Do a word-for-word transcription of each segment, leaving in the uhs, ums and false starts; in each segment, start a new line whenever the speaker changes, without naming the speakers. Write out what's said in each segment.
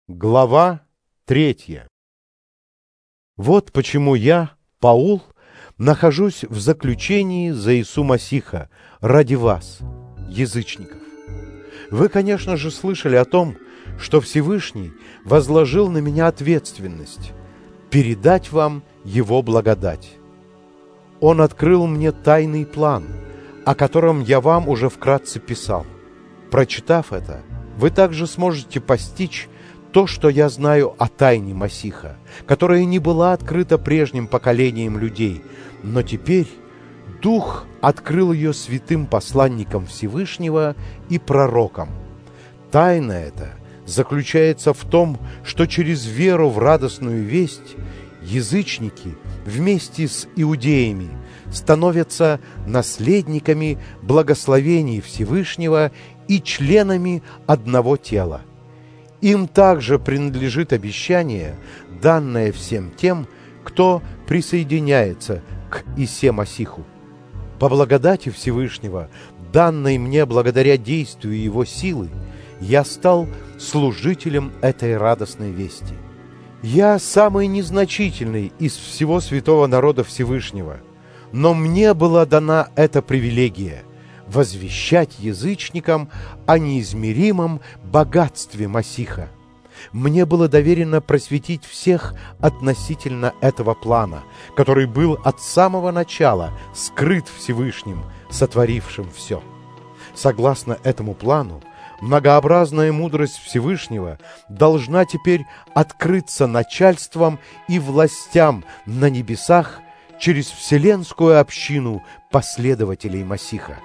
Глава третья. Вот почему я, Паул, нахожусь в заключении за Иису Масиха ради вас, язычников. Вы, конечно же, слышали о том, что Всевышний возложил на меня ответственность передать вам Его благодать. Он открыл мне тайный план, о котором я вам уже вкратце писал. Прочитав это, вы также сможете постичь то, что я знаю о тайне Масиха, которая не была открыта прежним поколениям людей, но теперь Дух открыл ее святым посланникам Всевышнего и пророкам. Тайна эта заключается в том, что через веру в радостную весть язычники вместе с иудеями становятся наследниками благословений Всевышнего и членами одного тела. Им также принадлежит обещание, данное всем тем, кто присоединяется к Исе Масиху. По благодати Всевышнего, данной мне благодаря действию Его силы, я стал служителем этой радостной вести. Я самый незначительный из всего святого народа Всевышнего, но мне была дана эта привилегия – возвещать язычникам о неизмеримом богатстве Масиха. Мне было доверено просветить всех относительно этого плана, который был от самого начала скрыт Всевышним, сотворившим все. Согласно этому плану, многообразная мудрость Всевышнего должна теперь открыться начальством и властям на небесах через вселенскую общину последователей Масиха.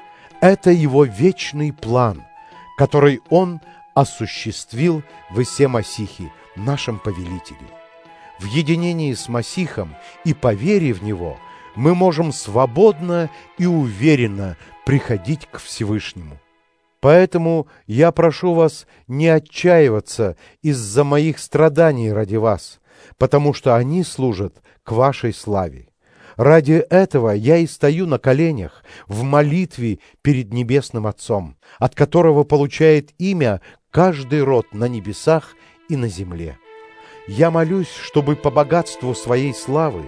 Это Его вечный план, который Он осуществил в Исе Масихе, нашем повелителе. В единении с Масихом и по вере в Него мы можем свободно и уверенно приходить к Всевышнему. Поэтому я прошу вас не отчаиваться из-за моих страданий ради вас, потому что они служат к вашей славе. Ради этого я и стою на коленях в молитве перед Небесным Отцом, от которого получает имя каждый род на небесах и на земле. Я молюсь, чтобы по богатству своей славы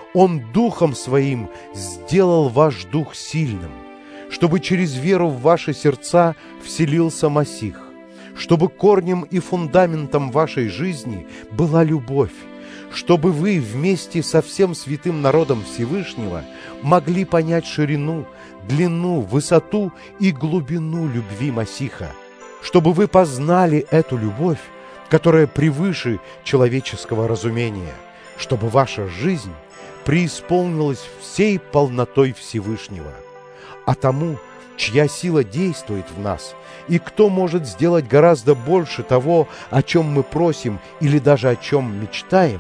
Он Духом Своим сделал ваш дух сильным, чтобы через веру в ваши сердца вселился Масих, чтобы корнем и фундаментом вашей жизни была любовь, чтобы вы вместе со всем святым народом Всевышнего могли понять ширину, длину, высоту и глубину любви Масиха, чтобы вы познали эту любовь, которая превыше человеческого разумения, чтобы ваша жизнь преисполнилась всей полнотой Всевышнего. А тому, чья сила действует в нас, и кто может сделать гораздо больше того, о чем мы просим или даже о чем мечтаем,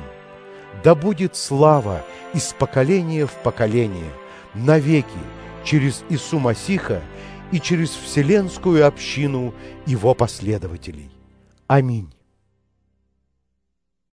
да будет слава из поколения в поколение, навеки, через Ису Масиха и через вселенскую общину Его последователей. Аминь.